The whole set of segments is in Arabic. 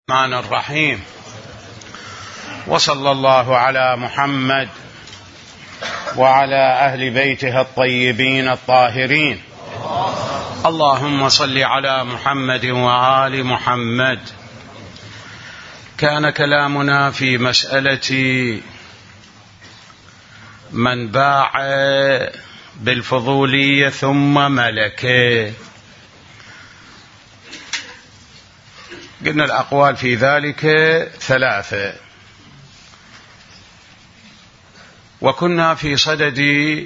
الرحمن الرحيم. وصلى الله على محمد وعلى أهل بيته الطيبين الطاهرين. اللهم صل على محمد وآل محمد. كان كلامنا في مسألة من باع بالفضولية ثم ملكه. قلنا الأقوال في ذلك ثلاثة، وكنا في صدد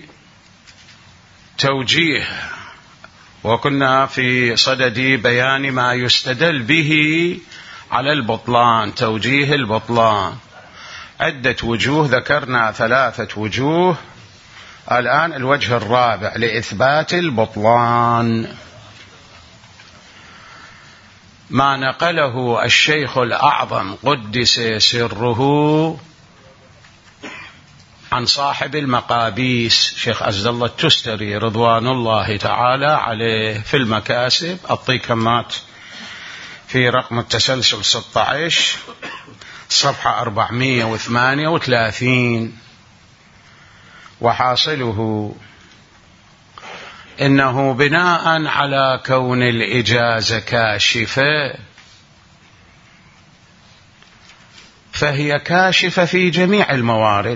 توجيه، وكنا في صدد بيان ما يستدل به على البطلان، توجيه البطلان. عدة وجوه، ذكرنا 3 وجوه، الآن الوجه الرابع لإثبات البطلان، ما نقله الشيخ الأعظم قدس سره عن صاحب المقابيس شيخ عبد الله التستري رضوان الله تعالى عليه في المكاسب الطيكمات في رقم التسلسل 16 صفحة 438. وحاصله إنه بناء على كون الإجازة كاشفة فهي كاشفة في جميع الموارد،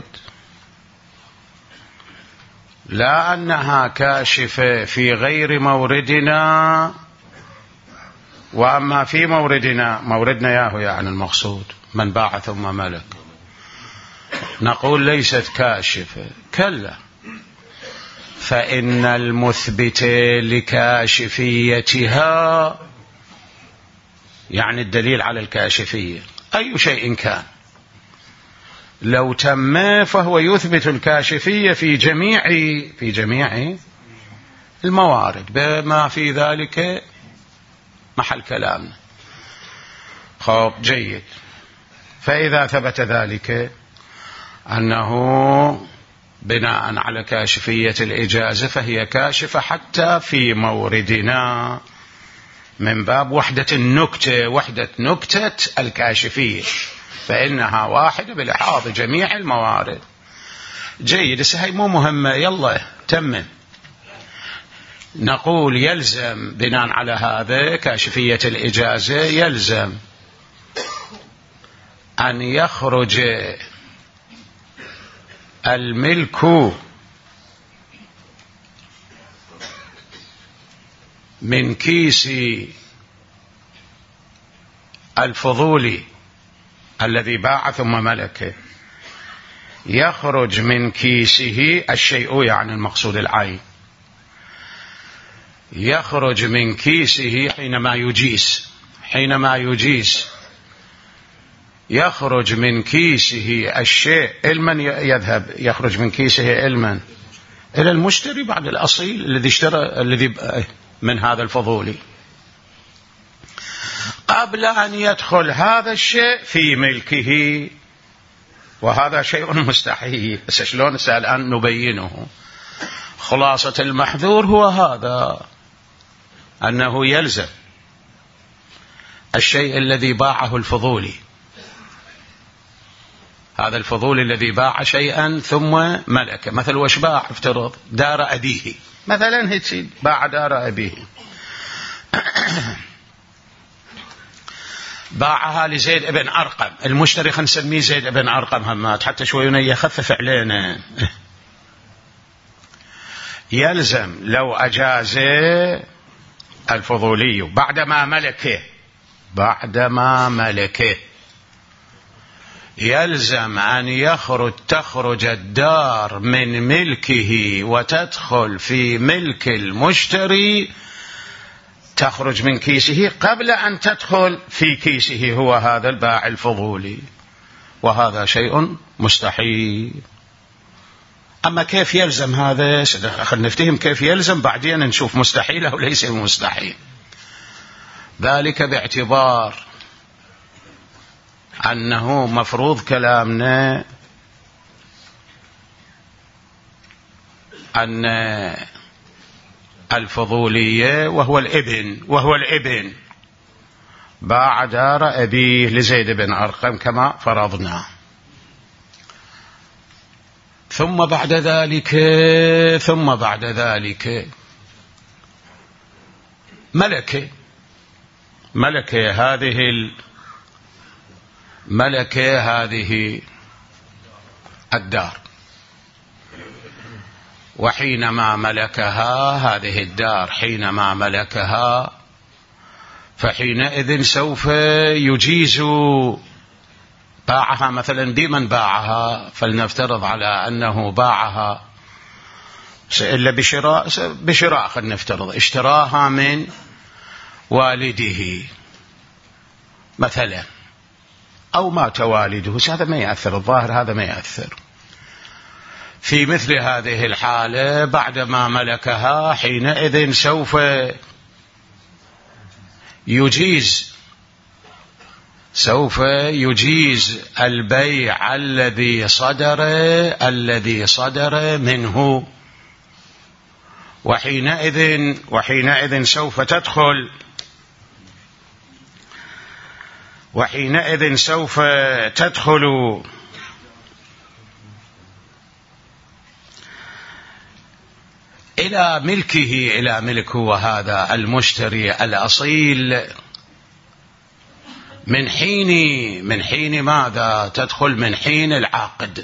لا أنها كاشفة في غير موردنا. وأما في موردنا ياهو يعني المقصود من باع ثم ملك، نقول ليست كاشفة. كلا، فإن المثبت لكاشفيتها يعني الدليل على الكاشفية أي شيء كان لو تم فهو يثبت الكاشفية في جميع الموارد بما في ذلك محل كلامنا. خب، جيد. فإذا ثبت ذلك أنه بناء على كاشفية الإجازة فهي كاشفة حتى في موردنا من باب وحدة النكتة، وحدة نكتة الكاشفية، فإنها واحدة بلحاظ جميع الموارد. جيد، هي مو مهمة، يلا تمم. نقول يلزم بناء على هذا كاشفية الإجازة يلزم أن يخرج الملك من كيس الفضولي الذي باع ثم ملكه، يخرج من كيسه الشيء يعني المقصود العين، يخرج من كيسه حينما يجيس يخرج من كيسه الشيء علما يذهب، يخرج من كيسه علما إلى المشتري بعد الأصيل الذي اشترى من هذا الفضولي قبل أن يدخل هذا الشيء في ملكه، وهذا شيء مستحيل. بس شلون الآن نبينه؟ خلاصة المحذور هو هذا، أنه يلزم الشيء الذي باعه الفضولي، هذا الفضولي الذي باع شيئا ثم ملكه، مثل وش باع؟ افترض دار أبيه مثلا، هيك باع دار أبيه، باعها لزيد ابن أرقم، المشتري خلينا نسميه زيد ابن أرقم همات حتى شوي يخفف علينا. يلزم لو أجاز الفضولي بعدما ملكه يلزم أن تخرج الدار من ملكه وتدخل في ملك المشتري، تخرج من كيسه قبل أن تدخل في كيسه هو هذا البائع الفضولي، وهذا شيء مستحيل. أما كيف يلزم هذا؟ خلينا نفتهم كيف يلزم، بعدين نشوف مستحيل أو ليس مستحيل. ذلك باعتبار أنه مفروض كلامنا أن الفضولية وهو الابن باع دار أبيه لزيد بن أرقم كما فرضنا. ثم بعد ذلك ملك هذه الدار، وحينما ملكها هذه الدار حينما ملكها فحينئذ سوف يجيز باعها مثلا بمن باعها، فلنفترض على أنه باعها إلا بشراء خلينا نفترض اشتراها من والده مثلا، أو مات والده، هذا ما يأثر، الظاهر هذا ما يأثر. في مثل هذه الحالة بعدما ملكها حينئذ سوف يجيز البيع الذي صدر منه، وحينئذ سوف تدخل إلى ملكه وهذا المشتري الأصيل من حين ماذا؟ تدخل من حين العقد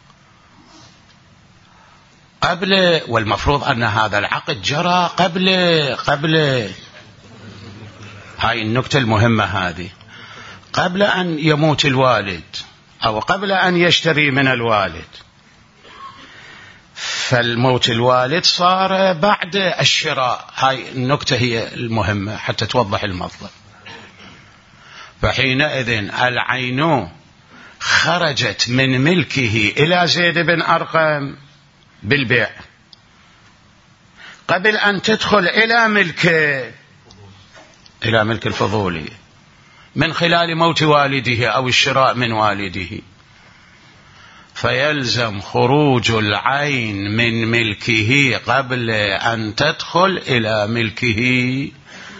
قبل، والمفروض أن هذا العقد جرى قبل هاي النكتة المهمة هذه، قبل أن يموت الوالد أو قبل أن يشتري من الوالد، فالموت الوالد صار بعد الشراء. هاي النكتة هي المهمة حتى توضح المطلب. فحينئذ العين خرجت من ملكه إلى زيد بن أرقم بالبيع قبل أن تدخل إلى ملك الفضولي من خلال موت والده أو الشراء من والده، فيلزم خروج العين من ملكه قبل أن تدخل إلى ملكه،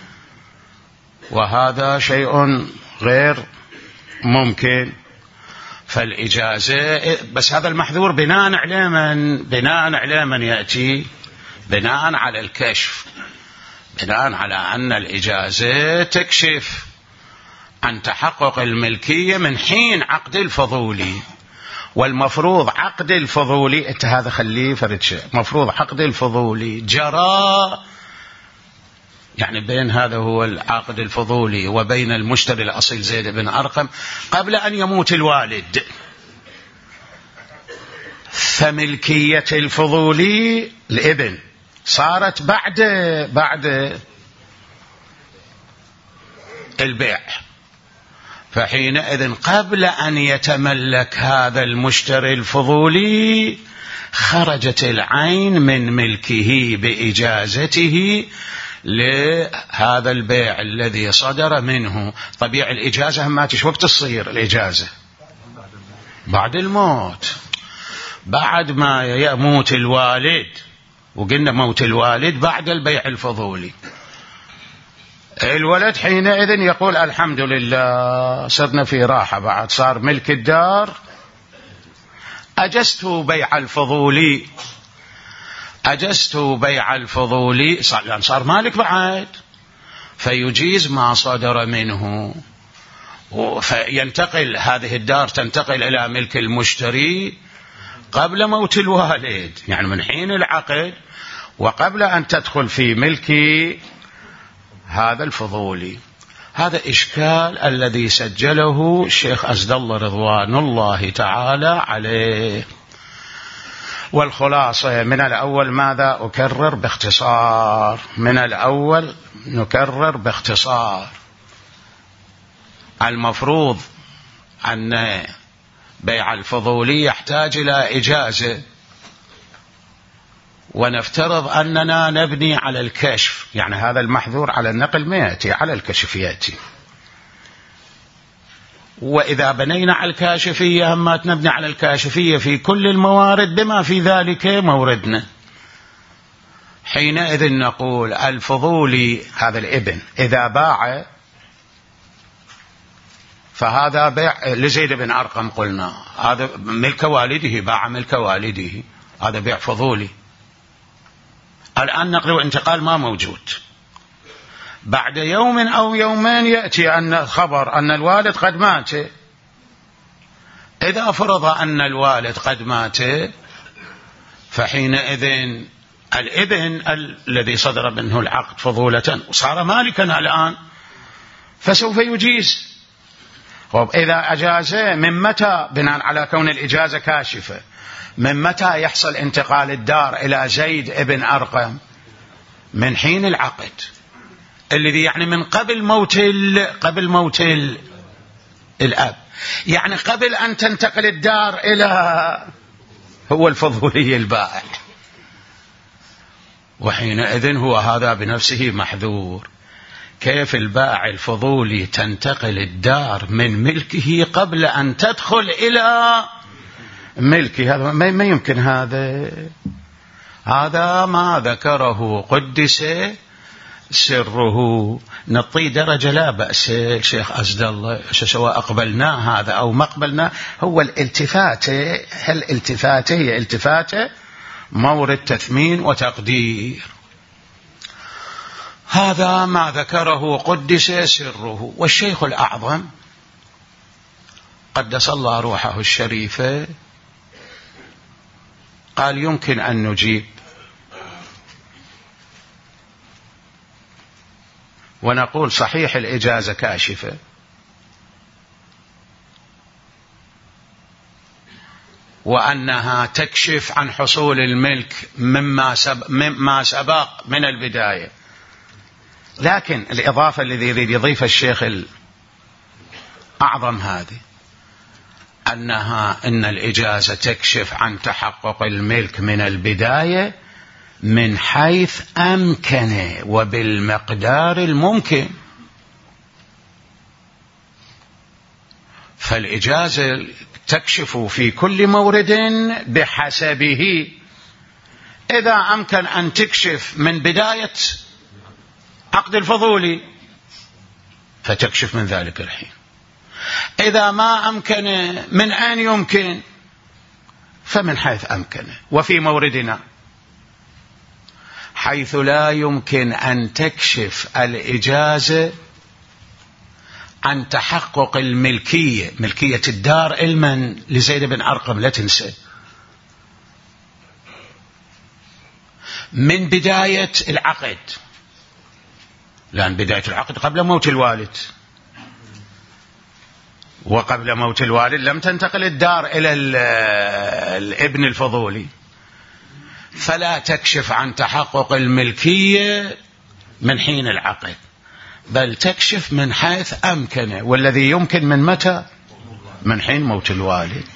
وهذا شيء غير ممكن. فالإجازة بس هذا المحذور بناء على من يأتي، بناء على الكشف، بناء على أن الإجازة تكشف عن تحقق الملكية من حين عقد الفضولي. والمفروض عقد الفضولي هذا خليه فرد شيء، مفروض عقد الفضولي جرى يعني بين هذا هو العقد الفضولي وبين المشتري الأصيل زيد بن أرقم قبل أن يموت الوالد، فملكية الفضولي الابن صارت بعد البيع. فحينئذ قبل أن يتملك هذا المشتري الفضولي خرجت العين من ملكه بإجازته لهذا البيع الذي صدر منه. طبيعي الإجازة ما وقت تصير الإجازة بعد الموت، بعد ما يموت الوالد، وقلنا موت الوالد بعد البيع الفضولي. الولد حينئذ يقول الحمد لله صرنا في راحة، بعد صار ملك الدار، أجزت بيع الفضولي صار مالك بعد، فيجيز ما صدر منه، فينتقل هذه الدار تنتقل إلى ملك المشتري قبل موت الوالد، يعني من حين العقد وقبل أن تدخل في ملك هذا الفضولي. هذا إشكال الذي سجله الشيخ أسد الله رضوان الله تعالى عليه. والخلاصة من الأول ماذا؟ أكرر باختصار، من الأول نكرر باختصار. المفروض أن بيع الفضولي يحتاج إلى إجازة، ونفترض أننا نبني على الكشف، يعني هذا المحذور على النقل ما يأتي، على الكشف يأتي. وإذا بنينا على الكاشفية هم نبني على الكاشفية في كل الموارد بما في ذلك موردنا. حينئذ نقول الفضولي هذا الابن إذا باع فهذا بيع لزيد بن أرقم، قلنا هذا ملك والده، باع ملك والده، هذا بيع فضولي. الآن نقل وانتقال ما موجود. بعد يوم أو يومين يأتي أن خبر أن الوالد قد مات. إذا فرض أن الوالد قد مات، فحينئذ الابن الذي صدر منه العقد فضولة وصار مالكا الآن، فسوف يجيز. إذا أجاز من متى؟ بناء على كون الإجازة كاشفة، من متى يحصل انتقال الدار إلى زيد ابن أرقم؟ من حين العقد، الذي يعني من قبل موت الأب، يعني قبل أن تنتقل الدار إلى هو الفضولي البائع. وحينئذ هو هذا بنفسه محذور. كيف البائع الفضولي تنتقل الدار من ملكه قبل أن تدخل إلى ملكه؟ هذا ما يمكن. هذا ما ذكره قدس سره. نطي درجة لا بأس الشيخ أسد الله، سواء أقبلناه هذا أو ما أقبلناه. هو الالتفاتة، هل التفاتة هي التفاتة مورد تثمين وتقدير. هذا ما ذكره قدس سره. والشيخ الأعظم قدس الله روحه الشريفة قال يمكن أن نجيب، ونقول صحيح الإجازة كاشفة، وأنها تكشف عن حصول الملك مما سبق من البداية. لكن الإضافة الذي يريد يضيف الشيخ الأعظم هذه، أن الإجازة تكشف عن تحقق الملك من البداية من حيث أمكن وبالمقدار الممكن. فالإجازة تكشف في كل مورد بحسبه. إذا أمكن أن تكشف من بداية عقد الفضولي فتكشف من ذلك الحين. إذا ما أمكن من أين يمكن؟ فمن حيث أمكن. وفي موردنا حيث لا يمكن أن تكشف الإجازة عن تحقق الملكية، ملكية الدار علما لزيد بن أرقم، لا تنسى، من بداية العقد، لأن بداية العقد قبل موت الوالد، وقبل موت الوالد لم تنتقل الدار إلى الابن الفضولي، فلا تكشف عن تحقق الملكية من حين العقد، بل تكشف من حيث أمكن. والذي يمكن من متى؟ من حين موت الوالد،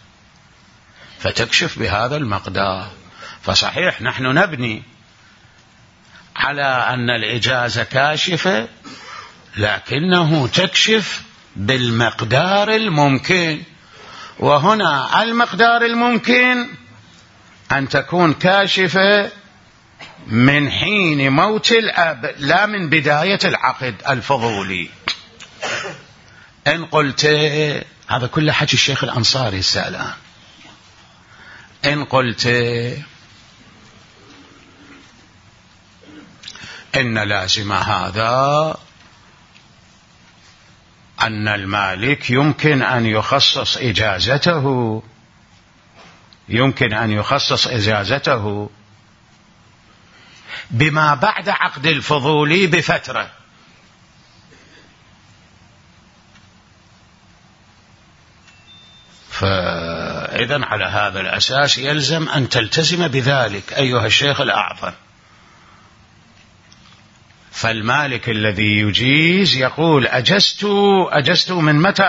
فتكشف بهذا المقدار. فصحيح نحن نبني على أن الإجازة كاشفة، لكنه تكشف بالمقدار الممكن. وهنا المقدار الممكن أن تكون كاشفة من حين موت الأب، لا من بداية العقد الفضولي. إن قلت هذا كله حكي الشيخ الأنصاري السالان، إن قلت إن لازم هذا أن المالك يمكن أن يخصص إجازته، يمكن أن يخصص إجازته بما بعد عقد الفضولي بفترة. فإذن على هذا الأساس يلزم أن تلتزم بذلك أيها الشيخ الأعظم. فالمالك الذي يجيز يقول أجزت من متى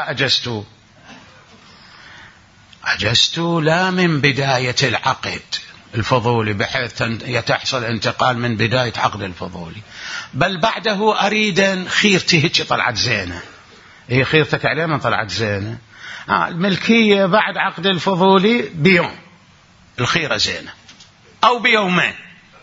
أجزت لا من بداية العقد الفضولي بحيث يتحصل انتقال من بداية عقد الفضولي، بل بعده أريد خيرتي هيك طلعت زينة، هي خيرتك عليه من طلعت زينة، الملكية بعد عقد الفضولي بيوم الخيرة زينة أو بيومين،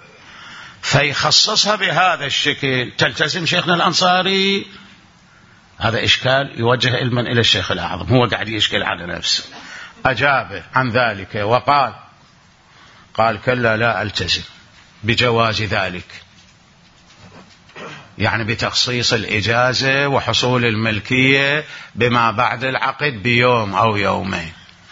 فيخصصها بهذا الشكل. تلتزم شيخنا الأنصاري هذا إشكال يوجه علما إلى الشيخ الأعظم، هو قاعد يشكل على نفسه. أجابه عن ذلك وقال كلا لا ألتزم بجواز ذلك، يعني بتخصيص الإجازة وحصول الملكية بما بعد العقد بيوم أو يومين،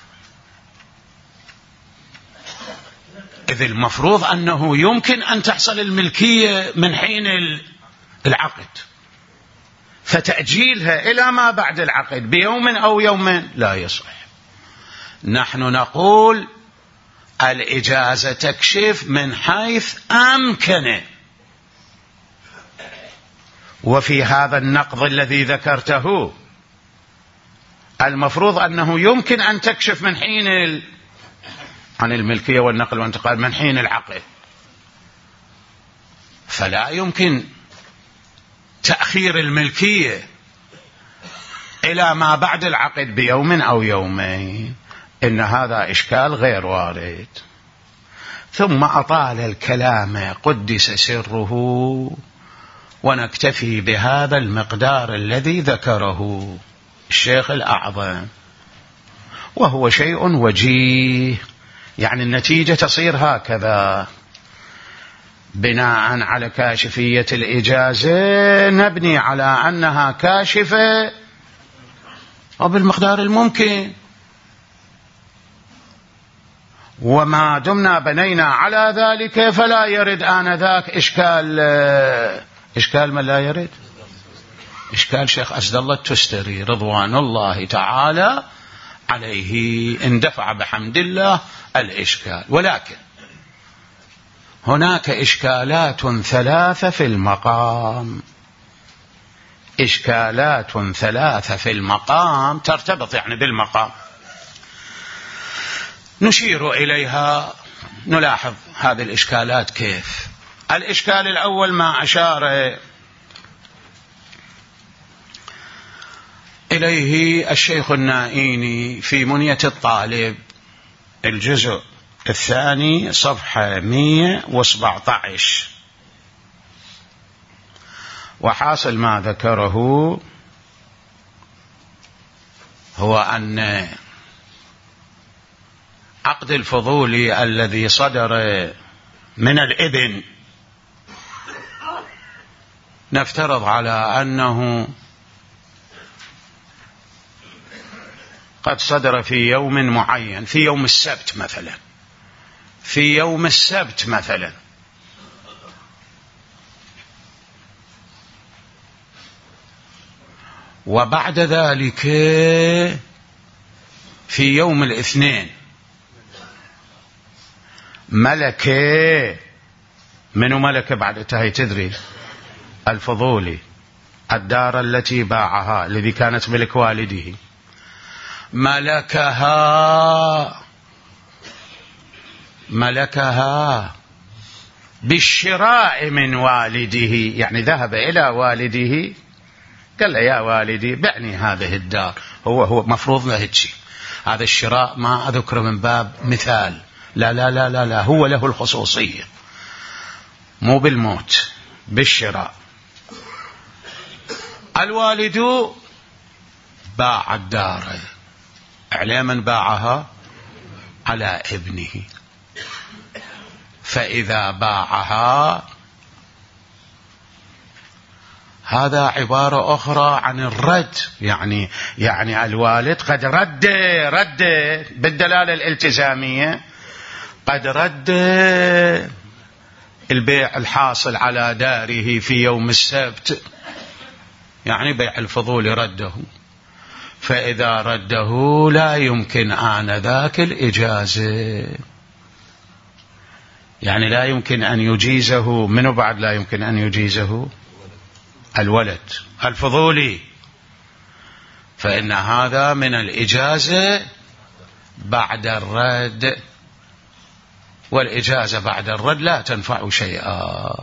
إذ المفروض أنه يمكن أن تحصل الملكية من حين العقد، فتأجيلها إلى ما بعد العقد بيوم أو يومين لا يصح. نحن نقول الإجازة تكشف من حيث أمكن، وفي هذا النقض الذي ذكرته المفروض أنه يمكن أن تكشف من حين عن الملكية والنقل والانتقال من حين العقد، فلا يمكن تأخير الملكية إلى ما بعد العقد بيوم أو يومين، إن هذا إشكال غير وارد. ثم أطال الكلام قدس سره، ونكتفي بهذا المقدار الذي ذكره الشيخ الأعظم، وهو شيء وجيه، يعني النتيجة تصير هكذا: بناء على كاشفية الإجازة نبني على أنها كاشفة وبالمقدار الممكن، وما دمنا بنينا على ذلك فلا يرد آنذاك إشكال من لا يرد؟ إشكال شيخ أسد الله التستري رضوان الله تعالى عليه، اندفع بحمد الله الإشكال. ولكن هناك إشكالات ثلاثة في المقام، إشكالات ثلاثة في المقام ترتبط يعني بالمقام، نشير إليها نلاحظ هذه الإشكالات كيف. الإشكال الأول ما أشار إليه الشيخ النائيني في منية الطالب الجزء الثاني صفحة 117، وحاصل ما ذكره هو أن عقد الفضولي الذي صدر من الابن نفترض على أنه قد صدر في يوم معين، في يوم السبت مثلا، في يوم السبت مثلا، وبعد ذلك في يوم الاثنين ملكه، منو ملكه بعد تهي تدري؟ الفضولي، الدار التي باعها الذي كانت ملك والده، ملكها بالشراء من والده، يعني ذهب إلى والده قال له يا والدي بعني هذه الدار، هو مفروض له هيك. هذا الشراء ما أذكره من باب مثال، لا لا لا لا لا، هو له الخصوصية، مو بالموت، بالشراء. الوالد باع الدار، على من باعها؟ على ابنه. فإذا باعها هذا عبارة أخرى عن الرد، يعني الوالد قد رد بالدلالة الالتزامية، قد رد البيع الحاصل على داره في يوم السبت، يعني بيع الفضول رده. فإذا رده لا يمكن آنذاك الإجازة، يعني لا يمكن أن يجيزه. منو بعد لا يمكن أن يجيزه؟ الولد الفضولي. فإن هذا من الإجازة بعد الرد، والإجازة بعد الرد لا تنفع شيئا.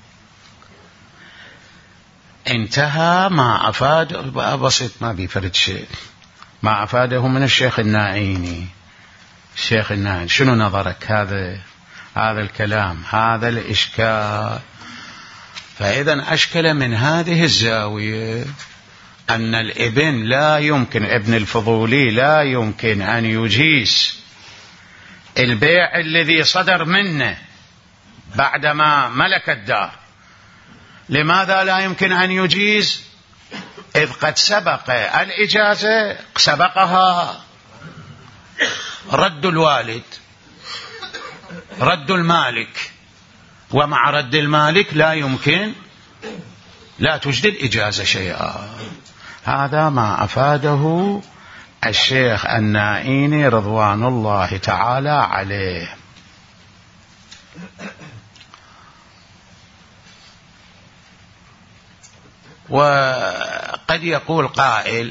انتهى ما أفاد، بسيط ما بيفرد شيء، ما أفاده من الشيخ النائيني. الشيخ النائيني شنو نظرك هذا الكلام، هذا الإشكال؟ فإذا أشكل من هذه الزاوية أن الابن لا يمكن، ابن الفضولي لا يمكن أن يجيز البيع الذي صدر منه بعدما ملك الدار. لماذا لا يمكن أن يجيز؟ إذ قد سبق الإجازة، سبقها رد الوالد، رد المالك، ومع رد المالك لا يمكن، لا تجدي الإجازة شيئا. هذا ما أفاده الشيخ النائيني رضوان الله تعالى عليه. وقد يقول قائل،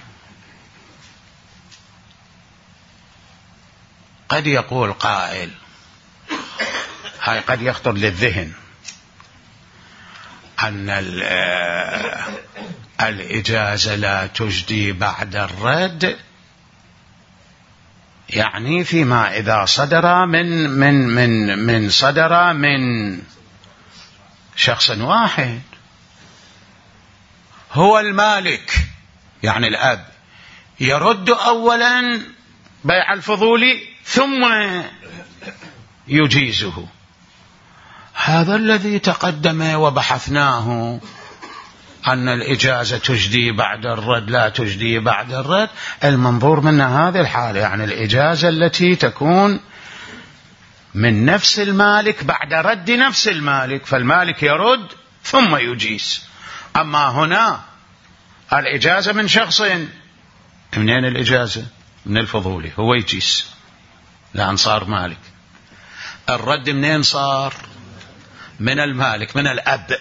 هاي قد يخطر للذهن، أن الإجازة لا تجدي بعد الرد، يعني فيما إذا صدر من صدر من شخص واحد، هو المالك يعني الأب يرد أولا بيع الفضولي ثم يجيزه. هذا الذي تقدم وبحثناه، أن الإجازة تجدي بعد الرد لا تجدي بعد الرد. المنظور من هذه الحالة يعني الإجازة التي تكون من نفس المالك بعد رد نفس المالك، فالمالك يرد ثم يجيز. أما هنا الإجازة من شخص، منين الإجازة؟ من الفضولي، هو يجيز لأن صار مالك. الرد منين صار؟ من المالك، من الأب،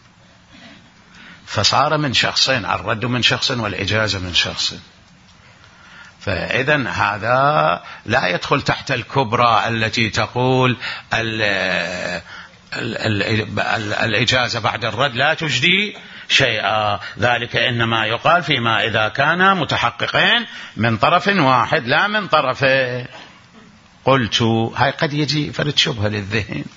فصار من شخصين، الرد من شخص والإجازة من شخص. فإذن هذا لا يدخل تحت الكبرى التي تقول الإجازة بعد الرد لا تجدي شيئا. ذلك إنما يقال فيما إذا كان متحققين من طرف واحد لا من طرفين. قلت هاي قد يجي فرد شبهة للذهن.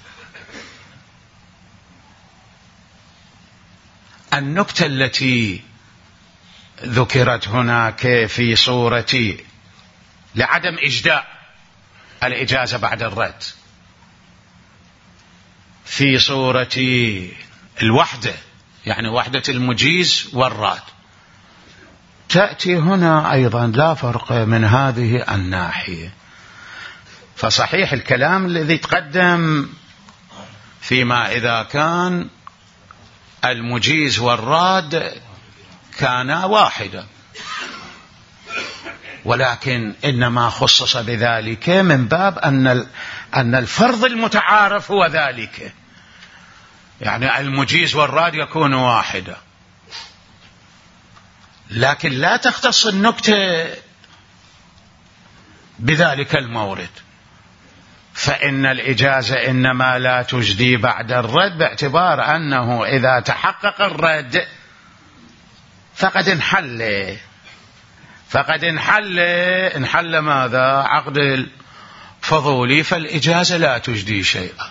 النكتة التي ذكرت هناك في صورة لعدم إجداء الإجازة بعد الرد في صورة الوحدة، يعني وحدة المجيز والراد، تأتي هنا أيضا لا فرق من هذه الناحية. فصحيح الكلام الذي تقدم فيما إذا كان المجيز والراد كانا واحدا، ولكن إنما خصص بذلك من باب أن الفرض المتعارف هو ذلك، يعني المجيز والراد يكون واحدا، لكن لا تختص النكتة بذلك المورد. فإن الإجازة إنما لا تجدي بعد الرد باعتبار أنه إذا تحقق الرد فقد انحل ماذا؟ عقد الفضولي، فالإجازة لا تجدي شيئا.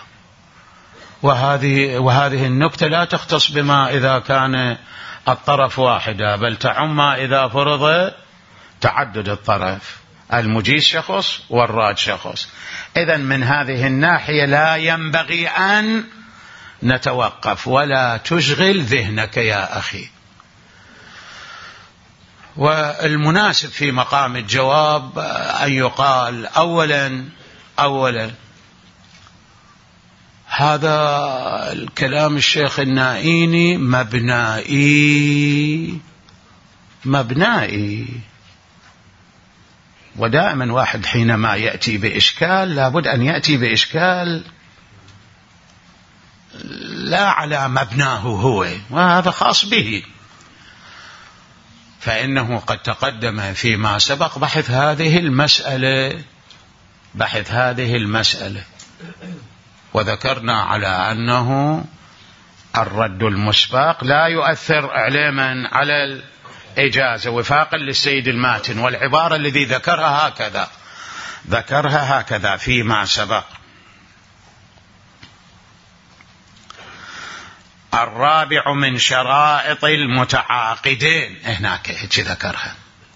وهذه النكتة لا تختص بما إذا كان الطرف واحدا، بل تعم ما إذا فرض تعدد الطرف، المجيز شخص والراد شخص. إذن من هذه الناحية لا ينبغي أن نتوقف ولا تشغل ذهنك يا أخي. والمناسب في مقام الجواب أن يقال أولا هذا الكلام الشيخ النائيني مبنائي، ودائما واحد حينما يأتي بإشكال لابد أن يأتي بإشكال لا على مبناه هو، وهذا خاص به. فإنه قد تقدم فيما سبق بحث هذه المسألة، وذكرنا على أنه الرد المسبق لا يؤثر إعلاما على الإجازة وفاقا للسيد الماتن، والعبارة الذي ذكرها هكذا فيما سبق. الرابع من شرائط المتعاقدين، هناك هيك ذكرها.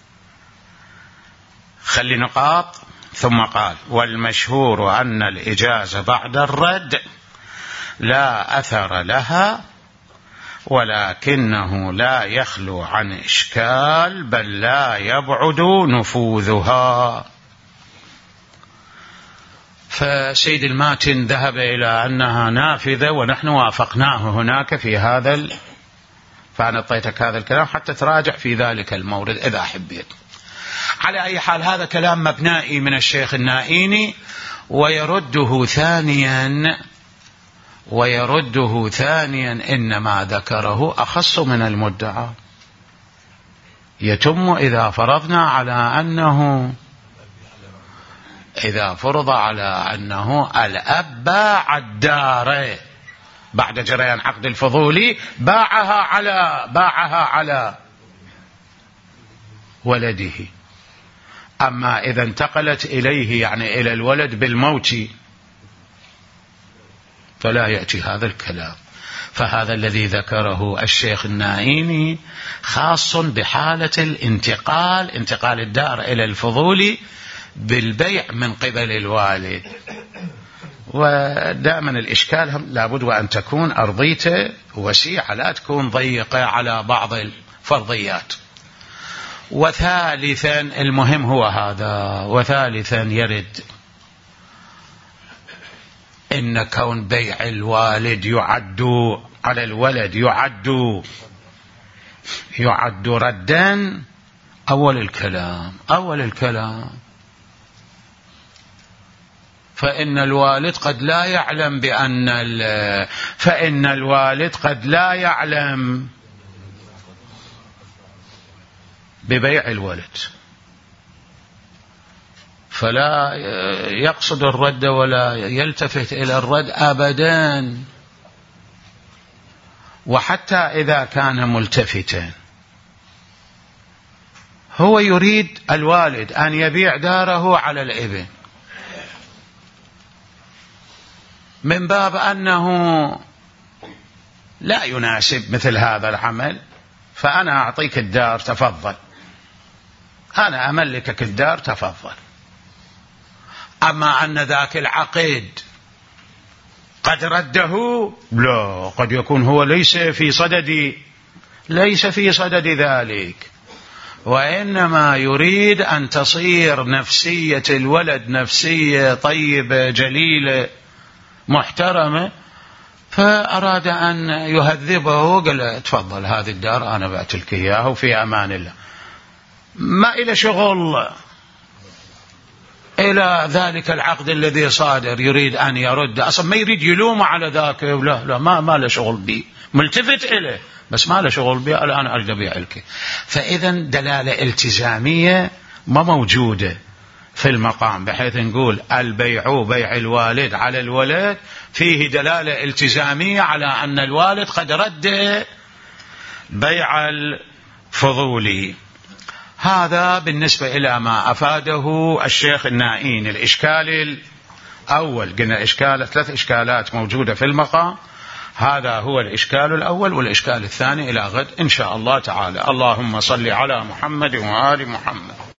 خلي نقاط. ثم قال: والمشهور أن الإجازة بعد الرد لا أثر لها، ولكنه لا يخلو عن إشكال، بل لا يبعد نفوذها. فسيد الماتن ذهب إلى أنها نافذة، ونحن وافقناه هناك في هذا فأنا أعطيتك هذا الكلام حتى تراجع في ذلك المورد إذا حبيت. على أي حال هذا كلام مبنائي من الشيخ النائيني، ويرده ثانيا إنما ذكره أخص من المدعى. يتم إذا فرضنا على أنه فرض على أنه الأب باع الدار بعد جريان عقد الفضولي، باعها على ولده. أما إذا انتقلت إليه يعني إلى الولد بالموت فلا يأتي هذا الكلام. فهذا الذي ذكره الشيخ النائيني خاص بحالة انتقال الدار إلى الفضولي بالبيع من قبل الوالد. ودائما الإشكال لابد وأن تكون أرضيته وسيعة، لا تكون ضيقة على بعض الفرضيات. وثالثا، المهم هو هذا، وثالثا يرد إن كون بيع الوالد يعد على الولد يعد ردا. أول الكلام فإن الوالد قد لا يعلم ببيع الولد، فلا يقصد الرد ولا يلتفت إلى الرد أبدا. وحتى إذا كان ملتفتا، هو يريد الوالد أن يبيع داره على الابن من باب أنه لا يناسب مثل هذا العمل، فأنا أعطيك الدار تفضل، أنا أملكك الدار تفضل. أما أن ذاك العقد قد رده، لا، قد يكون هو ليس في صدد ذلك، وإنما يريد أن تصير نفسية الولد نفسية طيبة جليلة محترمة، فأراد أن يهذبه، قال تفضل هذه الدار أنا بعتلك إياها وفي أمان الله، ما إلى شغل إلى ذلك العقد الذي صادر يريد أن يرد. أصلا ما يريد يلوم على ذاك، لا ما له شغل بي، ملتفت إليه بس ما له شغل بي، الآن أريد أبيع لك. فإذا دلالة التزامية ما موجودة في المقام، بحيث نقول البيع بيع الوالد على الولد فيه دلالة التزامية على أن الوالد قد رد بيع الفضولي. هذا بالنسبة إلى ما أفاده الشيخ النائين. الإشكال الأول، قلنا ثلاث إشكالات موجودة في المقام، هذا هو الإشكال الأول، والإشكال الثاني إلى غد إن شاء الله تعالى. اللهم صل على محمد وآل محمد.